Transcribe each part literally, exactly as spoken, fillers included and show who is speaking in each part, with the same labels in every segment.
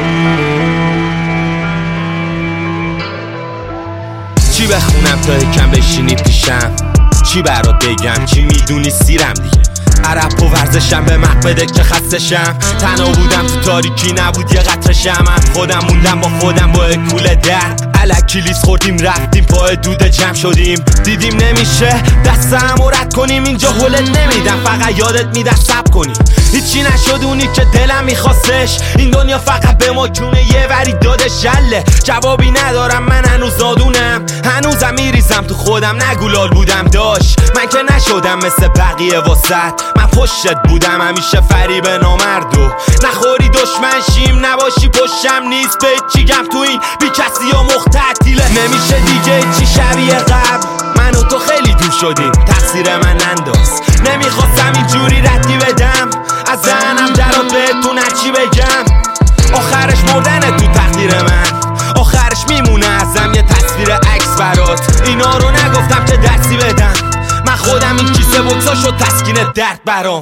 Speaker 1: چی بخونم تا یکم بشینی پیشم؟ چی برات بگم؟ چی میدونی سیرم دیگه؟ عرب و ورزشم به مق بده که خستشم. تنها بودم تو تاریکی، نبود یه قطره شمع. خودم موندم با خودم با کوله در. الکی لیز خوردیم رفتیم پای دوده جمع شدیم. دیدیم نمیشه دستم و رد کنیم. اینجا هولت نمیدم، فقط یادت میدم سب کنیم. هیچی نشد اونی که دلم میخواستش. این دنیا فقط به ما جونه یه وری داده شله. جوابی ندارم، من هنوز نادونم. هنوزم میریزم تو خودم، نگولال بودم داشت. من که نشدم مثل بقیه واسط. من پشتت بودم همیشه فریب نامردو. نخوری دشمن شیم، نباشی پشتم نیست. به چی گم تو این بی کسی و مختطیله. نمیشه دیگه چی شبیه قبل. من و تو خیلی دور شدیم، تقصیر من ننداز. نمیخواستم اینجوری ردی بدم از ذهنم، درات بهتون هرچی بگم. آخرش مردن تو تقدیر من، آخرش میمونه ازم یه تصویر عکس برات. اینا رو نگفتم که درسی بدم، من خودم این کیسه بکسا شد تسکین درد برام.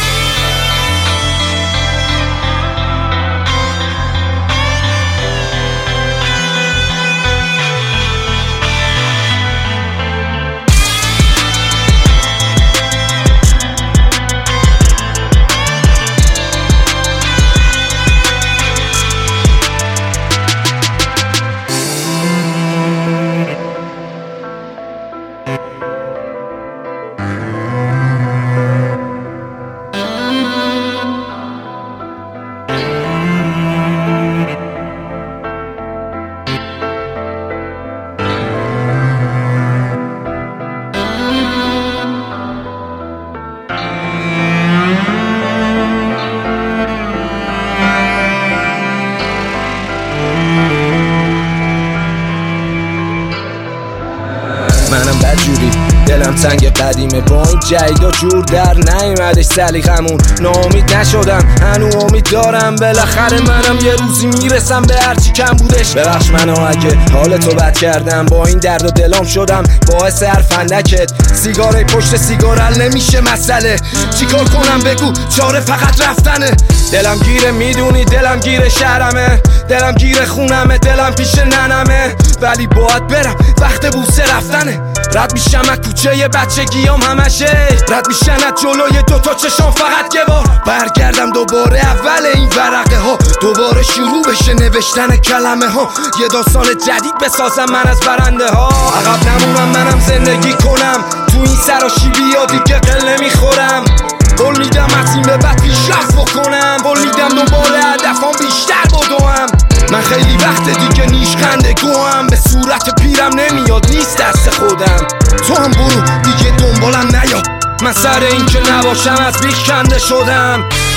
Speaker 2: منم بدجوری دلم تنگ قدیمه، با این جیدا جور در نیومدش سلیقمون. ناامید نشدم هنو امید دارم، بالاخره منم یه روزی میرسم به هرچی کم بودش. ببخش منو اگه حالتو بد کردم، با این درد و دلام شدم باعث هر فندکت. سیگاره پشت سیگار حل نمیشه مسئله، چیکار کنم بگو چاره فقط رفتنه. دلم گیره میدونی دلم گیره شهرمه، دلم گیره خونمه، دلم پیش ننمه. ولی باید برم وقت بوسه رفتنه. رد میشم از کوچه بچگیام همشه، رد میشن از جلوی دوتا چشام فقط یه بار. برگردم دوباره اول این ورقه ها، دوباره شروع بشه نوشتن کلمه ها. یه داستان جدید بسازم من از برنده ها. عقب نمونم منم زندگی کنم، تو این سراشیبی ها دیگه قل نمیخورم. قول میدم از این به بعد پیشرفت بکنم، قول میدم دوباره هدفام بیشتر بدوم. من خیلی وقت دیگه نیشخنده گوهم، به صورت پیرم نمیاد نیست دست خودم. تو هم برو دیگه دنبالم نیا، من سر این که نباشم از بیخ کنده شدم.